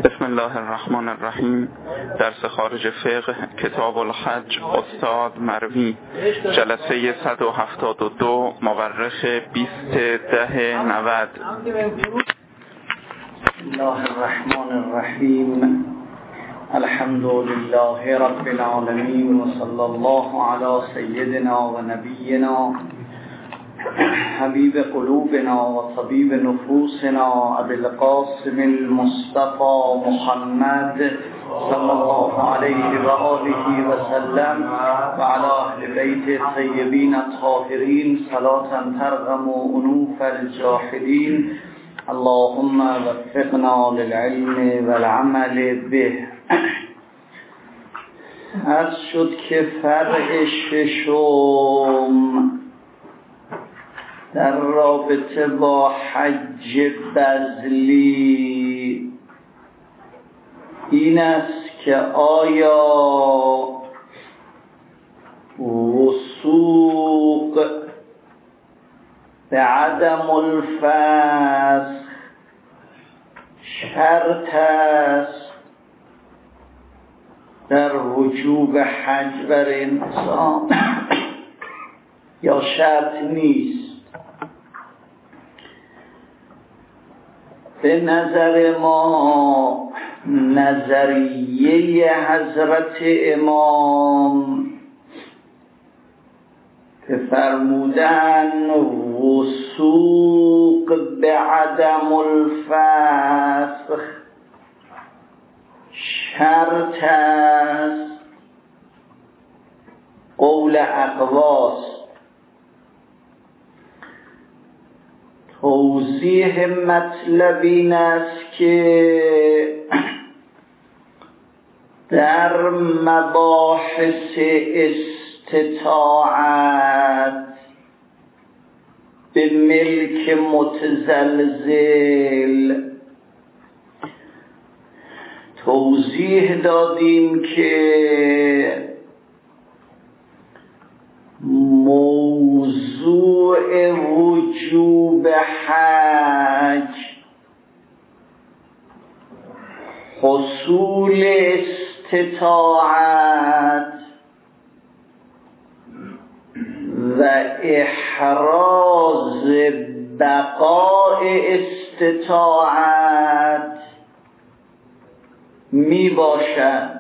بسم الله الرحمن الرحیم. درس خارج فقه کتاب الحج استاد مروی، جلسه 172، مورخ 20/10/90. بسم الله الرحمن الرحیم. الحمد لله رب العالمین و صلی الله علی سیدنا و نبینا حبیب قلوبنا و طبیب نفوسنا ابی القاسم المصطفى محمد صلی الله علیه و آله و سلم و علی اهل بیت الطیبین الطاهرین صلاة ترغم انوف الجاحدین. اللهم وفقنا للعلم والعمل به. عرض شد که فرع ششم در رابطه با حج بذلی این است که آیا وثوق به عدم الفسخ شرط است در وجوب حج بر انسان یا شرط نیست. به نظر ما نظریه حضرت امام که فرمودن وثوق به عدم الفسخ شرط است، قول اقواست. توضیح مطلب این است که در مباحث استطاعت به ملک متزلزل توضیح دادیم که موضوع وجوب حج حصول استطاعت و احراز بقاء استطاعت می باشد.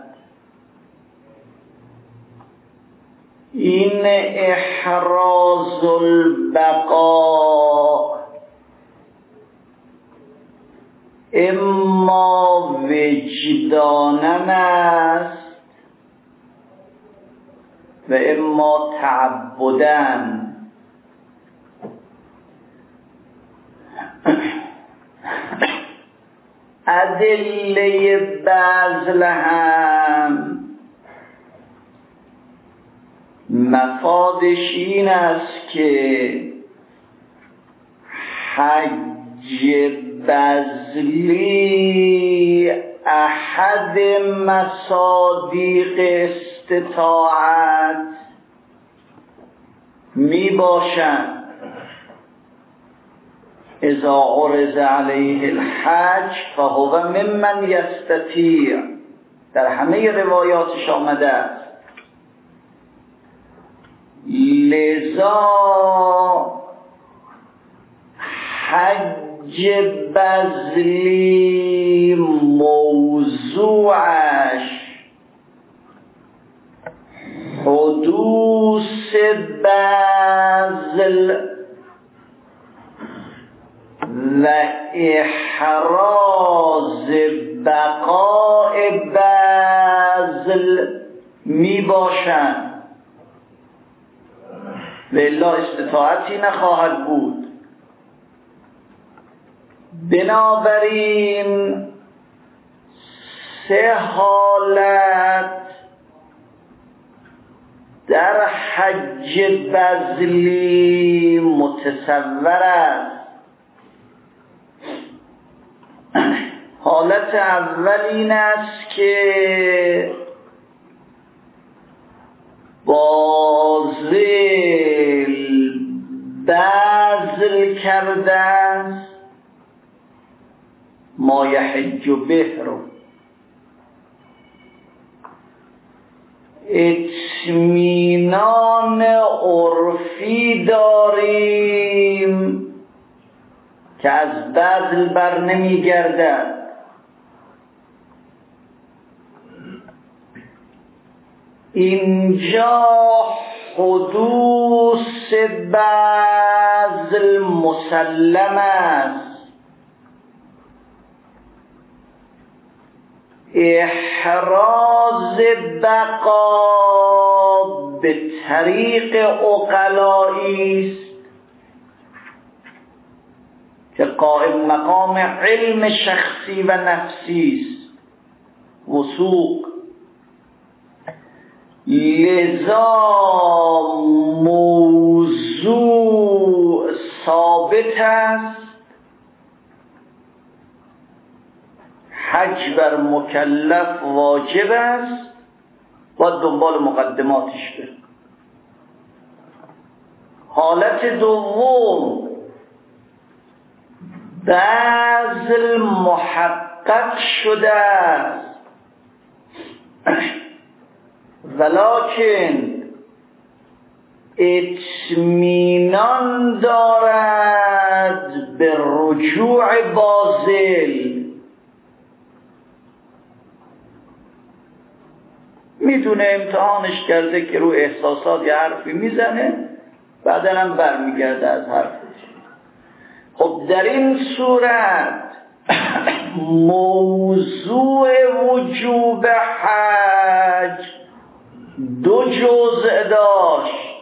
این احراز البقاء اما وجدانن است و اما تعبدن. ادله بذل هم مفادش این است که حج بذلی احد مصادیق استطاعت می باشد. اذا عرض علیه الحج فهو ممن یستطیع، در همه روایاتش آمده است. لذا حج بذلی موضوعش حدوث بذل و احراز بقاء بذل می باشند، و الا استطاعتی نخواهد بود. بنابراین سه حالت در حج بذلی متصور است. حالت اول این است که بذل کرده است ما یحج به رو اطمینان عرفی داریم که از بذل بر نمی گردد. اینجا حدوث بذل مسلم است، احراز بقا به طریق عقلایی است که قائم مقام علم شخصی و نفسی است، وثوق. لذا موضوع ثابت است، حج بر مکلف واجب است، باید دنبال مقدماتش بره. حالت دوم بذل محقق شده است، ولکن اطمینان دارد به رجوع باذل. میدونه امتحانش کرده که رو احساسات یه حرفی میزنه، بعدا هم برمیگرده از حرفش. خب در این صورت موضوع وجوب حج دو جزء داشت،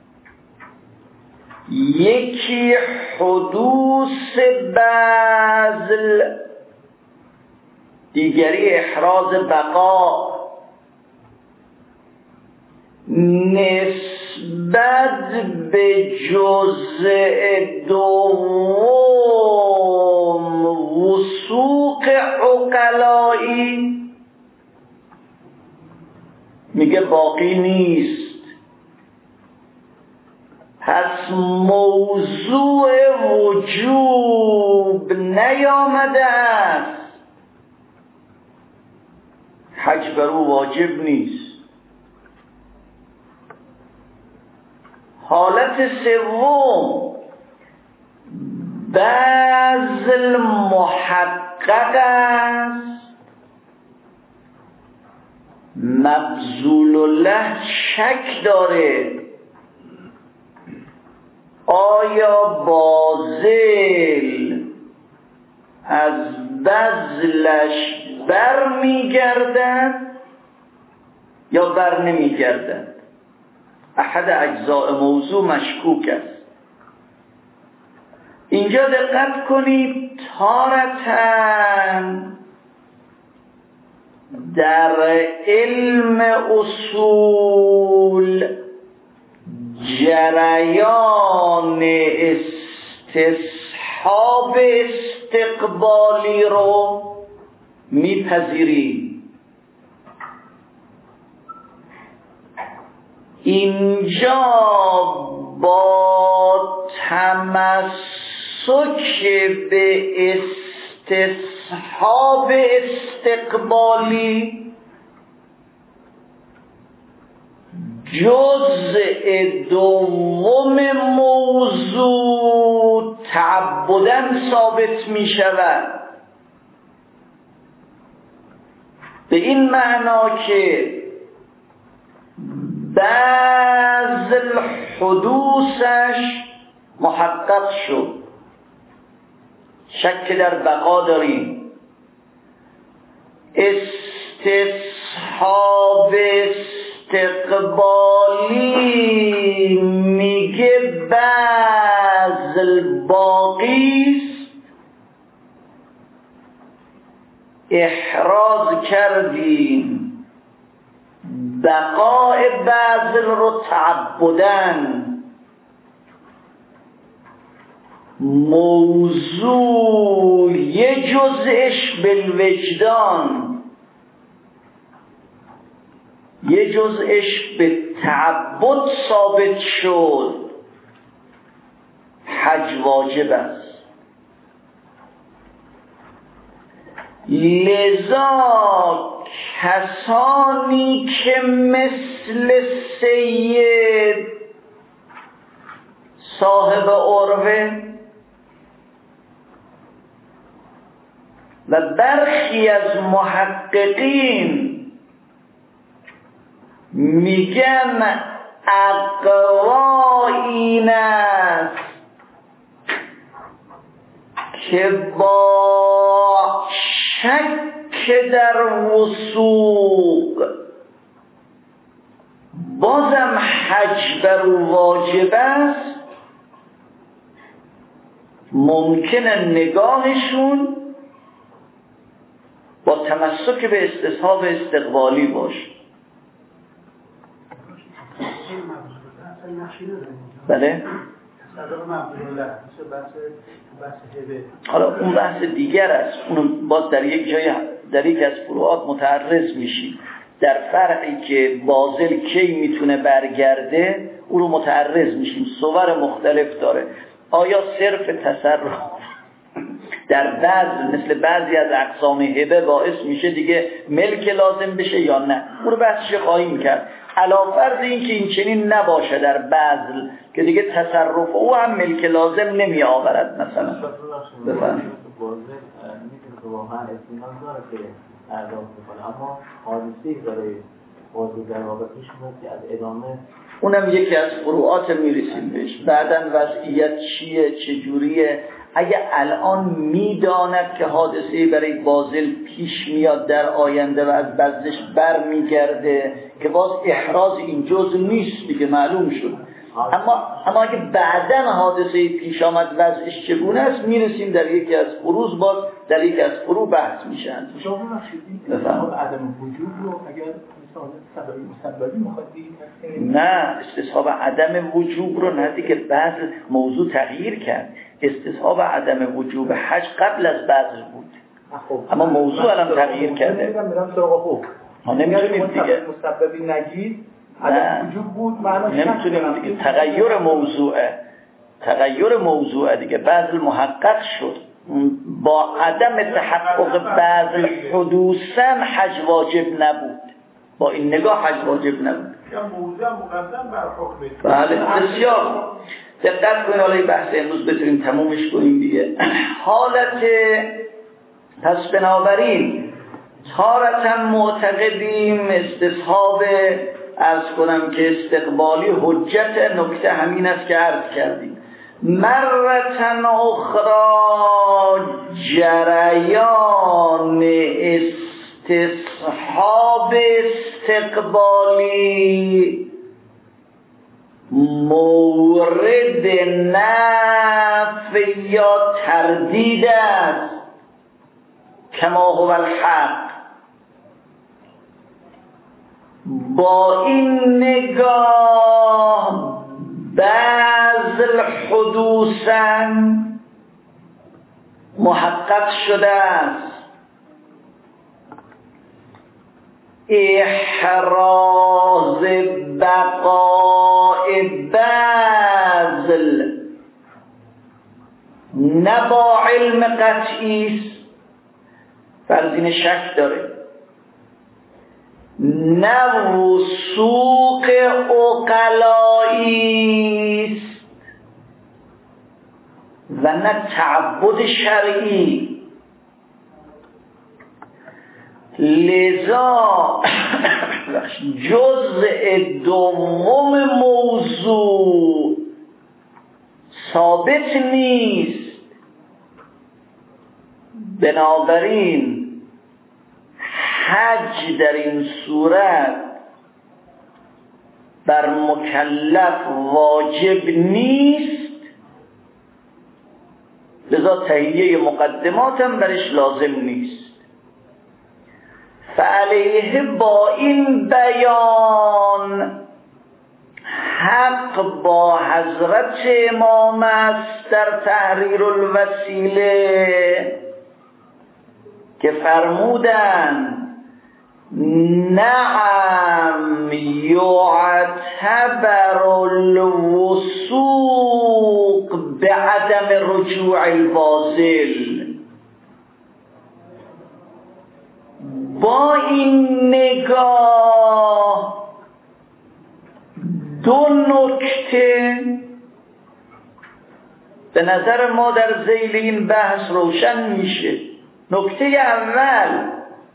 یکی حدوث بذل، دیگری احراز بقا. نسبت به جزء دوم وثوق عقلایی میگه باقی نیست، پس موضوع وجوب نیامده است، حج بر او واجب نیست. حالت سوم بذل محقق است، مبذول له شک داره آیا باذل از بذلش بر میگردد یا بر نمیگردد. احد اجزاء موضوع مشکوک است. اینجا دقت کنید، تارتاً در علم اصول جریان استصحاب استقبالی رو میپذیریم. اینجا با تمسک به استصحاب استقبالی جزء دوم موضوع تعبداً ثابت می شود، به این معنا که بذل حدوثش محقق شد، شک در بقا داریم. استصحاب استقبالی میگه بذل باقی است، احراز کردیم بقای بذل رو تعبداً. موضوع یه جزءش بالوجدان، یه جزءش به تعبد ثابت شد، حج واجب است. لذا کسانی که مثل سید صاحب عروه و برخی از محققین میگن اقوا این است که با شک در وثوق بازم حج بر او واجب است، ممکنه نگاهشون با تمسک به استصحاب استقبالی باشه. بله؟ حالا اون بحث دیگر است، اون باز در یک از فروعات متعرض میشیم. در فرعی که باذل کی میتونه برگرده اون رو متعرض میشیم. صور مختلف داره. آیا صرف تصرف در مثل بعضی از اقسام هبه باعث میشه دیگه ملک لازم بشه یا نه؟ اون رو بحثش خواهیم کرد. علاوه این که این چنین نباشه در بذل که دیگه تصرف او هم ملک لازم نمی آورد. مثلا بفرمایید میتونه واقعا اطمینان داره که پرداخت بکنه، اما حادثه‌ای داره بازی در واقع پیش میاد از ادامه اونم یکی از فروعات میرسیم بهش. بعداً وضعیت چیه، چجوریه. اگه الان میداند که حادثه‌ای برای باذل پیش میاد در آینده و از بذلش بر میگرده که باز احراز این جزء نیست دیگه، معلوم شد. اما اگه بعداً حادثه‌ای پیش آمد وضعش چگونه است، میرسیم در یکی از فروز، باز در یکی از فروع بحث میشن. شما بفرمایید عدم وجود رو اگر مسببی مخاطی نه، استصحاب عدم وجوب رو نه دیگه، بعض موضوع تغییر کرد. استصحاب عدم وجوب حج قبل از بذل بود، اما موضوع الان تغییر کرده. میرم سراغ حکم. ما نمیتونیم دیگه مسببی نگید عدم وجود بود، معناش نمیتونیم دیگه. تغییر موضوع دیگه. بذل محقق شد، با عدم تحقق بذل حدوثاً حج واجب نبود. با این نگاه حج واجب نبود. موضوع مقدم بر حکم. بله بسیار دقت کنید. حالا این بحث امروز بتونیم تمومش کنیم دیگه. حالت پس بنابراین تارتاً معتقدیم استصحاب عرض کنم که استقبالی حجت. نکته همین است که عرض کردیم. مرتن اخرى جریان استصحاب استقبالی مورد نفی یا تردید است کما هو الحق. با این نگاه بذل حدوثاً محقق شده است، احراز بقاء بذل نه با علم قطعی است، فرضین شک داره، نه وثوق عقلایی است و نه تعبد شرعی. لذا جزء دوم موضوع ثابت نیست. بنابراین حج در این صورت بر مکلف واجب نیست، لذا تهیه مقدمات هم برش لازم نیست. فعلیه با این بیان حق با حضرت امام است در تحریر الوسیله که فرمودند نعم یعتبر الوثوق بعدم رجوع الباذل. با این نگاه دو نکته به نظر ما در ذیل این بحث روشن میشه. نکته اول،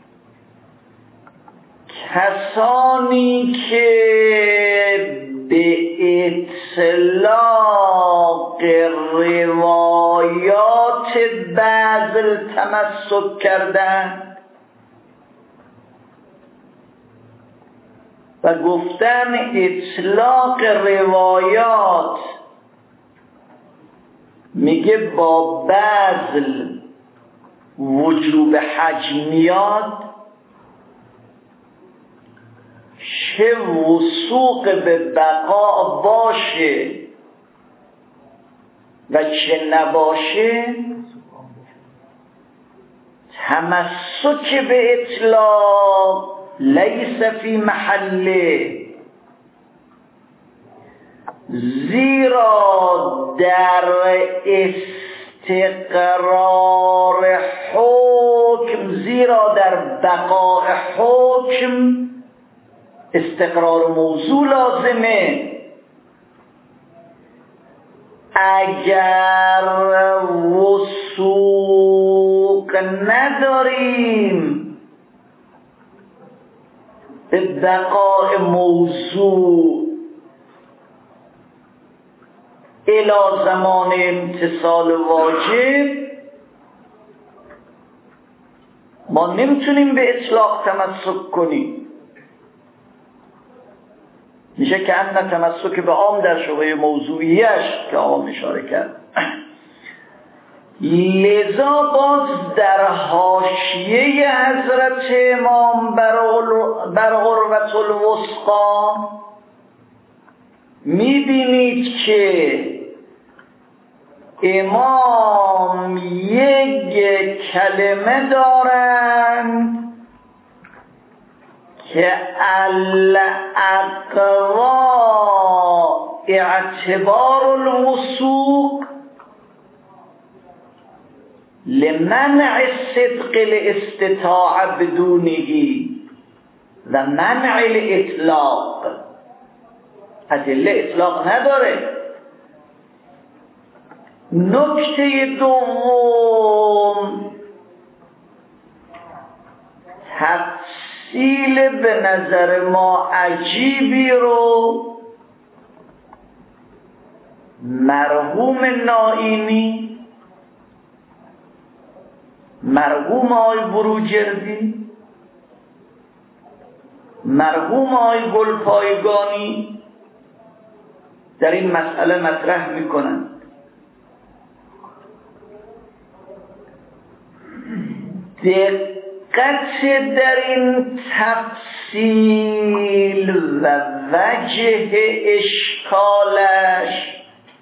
کسانی که به اطلاق روایات بعض تمسک کردن و گفتن اطلاق روایات میگه با بذل وجوب حج میاد، چه وثوق به بقا باشه و چه نباشه، تمسک به اطلاق لیس فی محله، زیرا در استقرار حکم، زیرا در بقاء حکم استقرار موضوع لازمه. اگر وثوق نداریم به بقاء موضوع الی زمان امتصال واجب، ما نمیتونیم به اطلاق تمسک کنیم. میشه که ان تمسک به عام در شبهه موضوعیش که عام اشاره کرد. لذا باز در حاشیه حضرت امام بر عروة الوثقی میبینید که امام یک کلمه دارند که الاقوا اعتبار الوثوق لمنع الصدق الاستطاع بدونه و منع الاطلاق. ادله اطلاق نداره. نکته دوم، تفصیل به نظر ما عجیبی رو مرحوم نائینی، مرحوم آقای بروجردی، مرحوم آقای گلپایگانی در این مسئله مطرح میکنند. دقت در این تفصیل و وجه اشکالش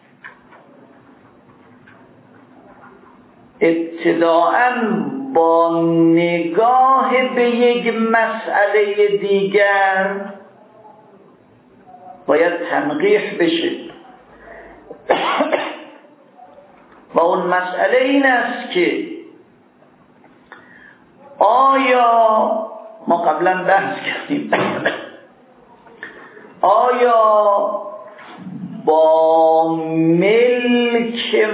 ابتداءً با نگاه به یک مسئله دیگر باید تنقیح بشه و اون مسئله این است که آیا ما قبلا بحث کردیم آیا با ملک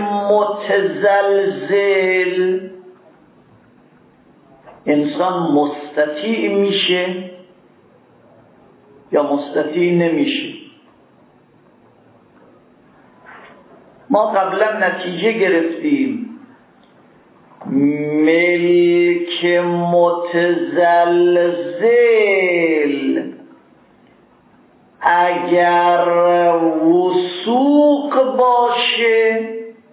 متزلزل انسان مستطیع میشه یا مستطیع نمیشه؟ ما قبلا نتیجه گرفتیم ملک متزلزل اگر وثوق باشه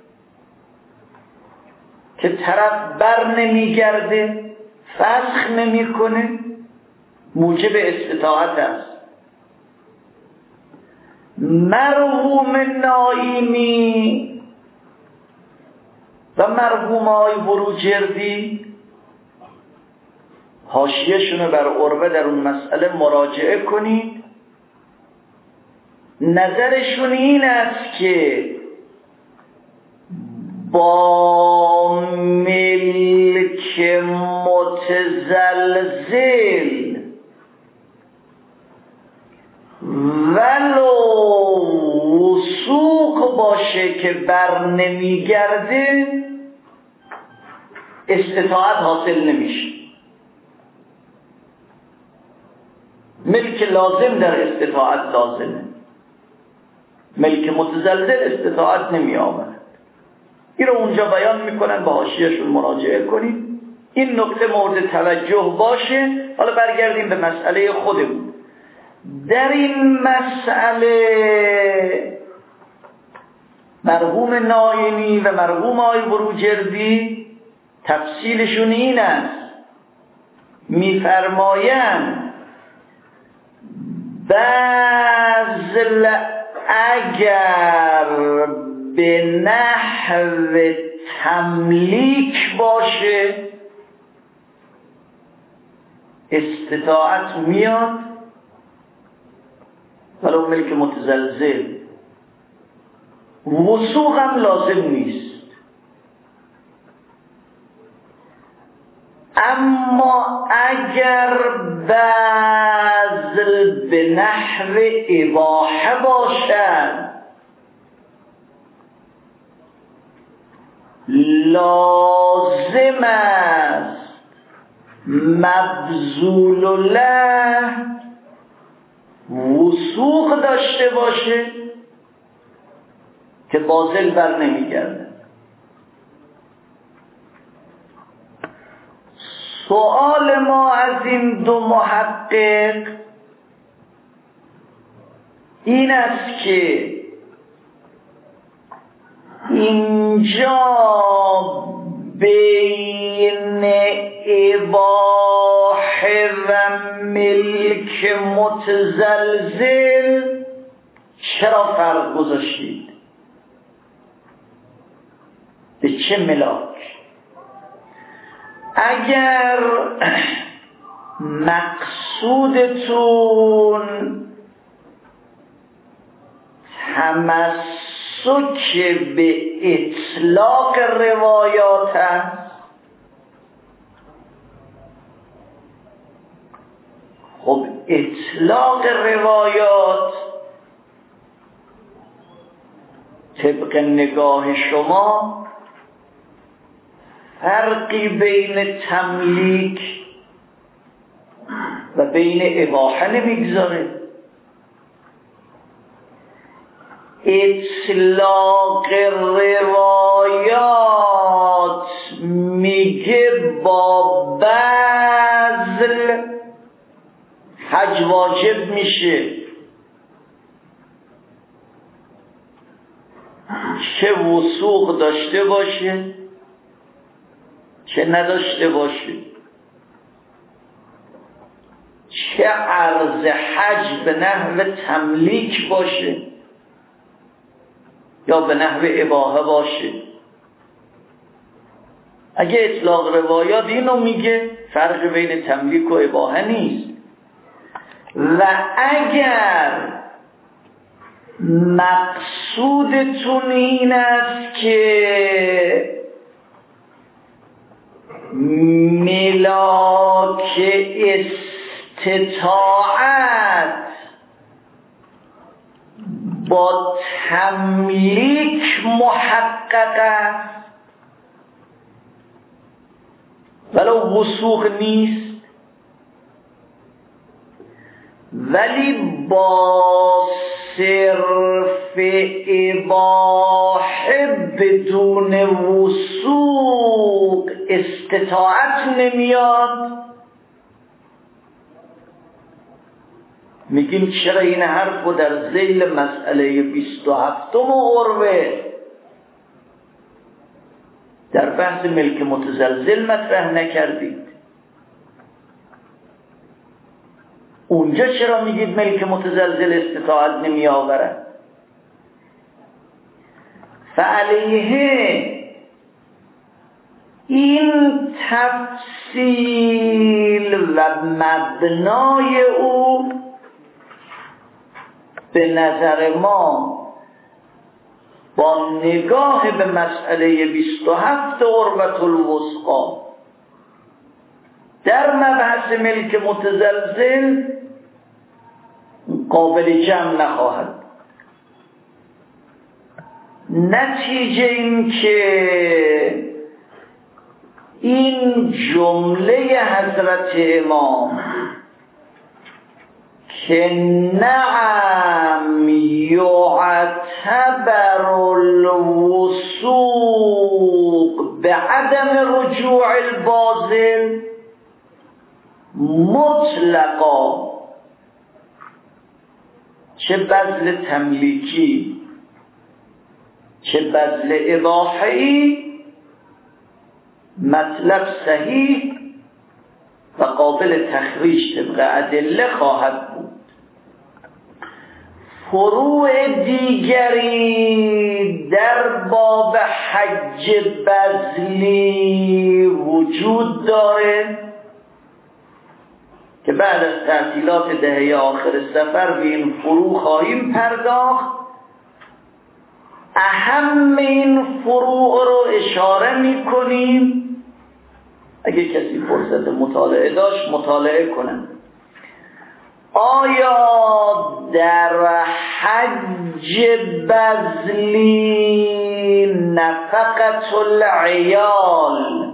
که طرف بر نمیگرده، فسخ نمیکنه، موجب استطاعت است. مرحوم نائینی و مرحوم آقای بروجردی حاشیه‌شون بر عروة در اون مسئله مراجعه کنید. نظرشون این است که با ملک متزلزل متزلزل ولو وثوق باشه که بر نمیگرده استطاعت حاصل نمیشه. ملک لازم در استطاعت لازمه، ملک متزلزل استطاعت نمی آورد. این رو اونجا بیان میکنن، به حاشیه‌شون مراجعه کنید. این نکته مورد توجه باشه. حالا برگردیم به مسئله خودمون. در این مسئله مرحوم ناینی و مرحوم آقای بروجردی تفصیلشون این است، میفرمایند بذل اگر به نحو تملیک باشه استطاعت میاد، ولو ملک متزلزل. وثوق هم لازم نیست. اما اگر بذل به نحو اباحه باشد لازم است مبذول له وثوق داشته باشه که باطل بر نمیگرده. سؤال ما از این دو محقق این است که اینجا بین اباحه و ملک متزلزل چرا فرق گذاشتید؟ به چه ملاک؟ اگر مقصودتون تمسک به اطلاق روایات است، خب اطلاق روایات طبق نگاه شما فرقی بین تملیک و بین اباحه نمیگذاره. اطلاق روایات میگه با بذل حج واجب میشه، چه وثوق داشته باشه چه نداشته باشه، چه عرض حج به نحو تملیک باشه یا به نحو اباحه باشه. اگه اطلاق روایات اینو میگه فرق بین تملیک و اباحه نیست. و اگر مقصودتون این است که ملاک استطاعت با تملیک محقق است ولو وثوق نیست، ولی با صرف اباحه بدون وثوق استطاعت نمیاد، میگیم چرا این حرف رو در ذیل مسئله 27 عروه در بحث ملک متزلزل مطرح نکردید؟ اونجا چرا میگید ملک متزلزل استطاعت نمی آورد؟ فعلیه این تفصیل و مبنای او به نظر ما با نگاه به مسئله 27 عروة الوثقی در مبحث ملک متزلزل قابل جمع نخواهد. نتیجه این که این جمله حضرت امام که نعم یعتبر الوثوق به عدم رجوع الباطل مطلقا، چه بذل تملیکی چه بذل اباحی، مطلب صحیح و قابل تخریج طبق ادله خواهد بود. فروع دیگری در باب حج بذلی وجود داره که بعد از تعطیلات دهه آخر سفر به این فروع خواهیم پرداخت. اهم این فروع رو اشاره می کنیم، اگه کسی فرصت مطالعه داشت مطالعه کنه. آیا در حج بذلی نفقة العیال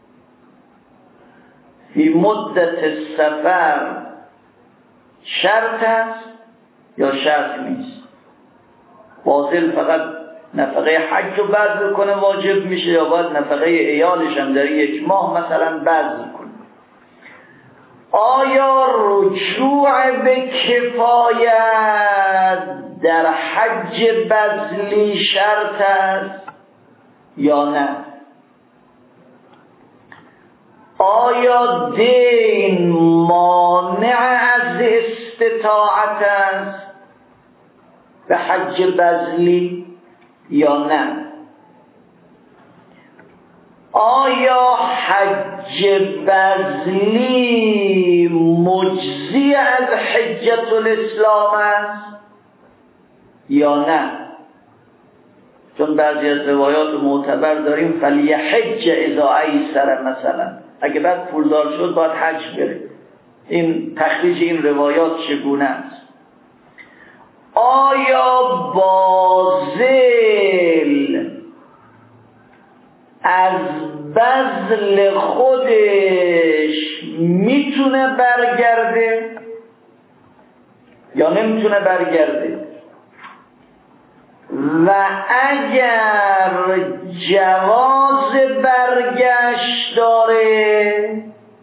فی مدت السفر شرط است یا شرط نیست؟ واصل فقط نفقه حج رو بذل کنه واجب میشه یا باید نفقه عیالش هم در یک ماه مثلا بذل کنه؟ آیا رجوع به کفایت در حج بذلی شرط است یا نه؟ آیا دین مانع از استطاعت است به حج بذلی یا نه؟ آیا حج بذلی مجزی از حجة الاسلام است یا نه؟ چون بعضی از روایات معتبر داریم فلیحج اذا ایسر، مثلا اگه بعد پولدار شد باید حج بره. این تخریج این روایات چگونه است؟ آیا باذل از بذل خودش میتونه برگرده یا نمیتونه برگرده؟ و اگر جواز برگشت داره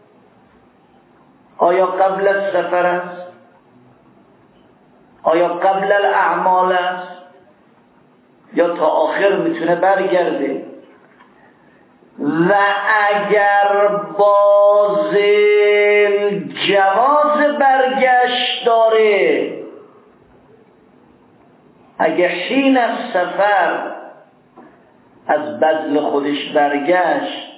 آیا قبل السفر است؟ آیا قبل الاعمال است یا تا آخر میتونه برگرده؟ و اگر باذل جواز برگشت داره، اگه حین از سفر از بذل خودش برگشت،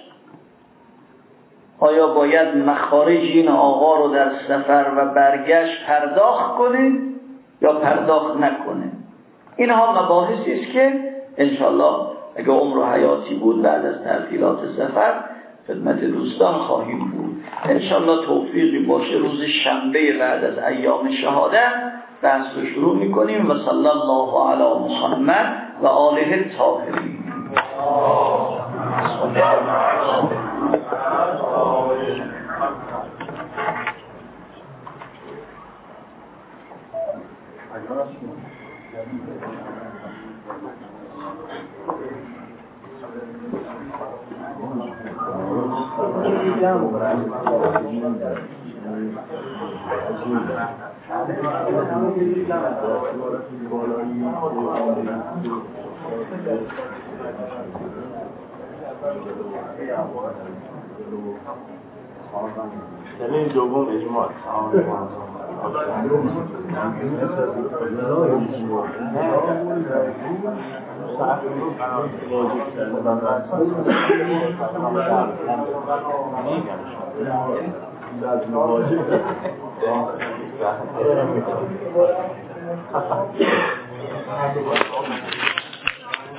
آیا باید مخارج این آقا رو در سفر و برگشت پرداخت کنه یا پرداخت نکنه؟ اینها مباحثی است که انشالله اگه عمر و حیاتی بود بعد از تعطیلات سفر خدمت دوستان خواهیم بود. انشالله توفیقی باشه روز شنبه بعد از ایام شهادت بحث رو شروع میکنیم. و صلی الله علی محمد و آله الطاهرین. یعنی دوم اجماع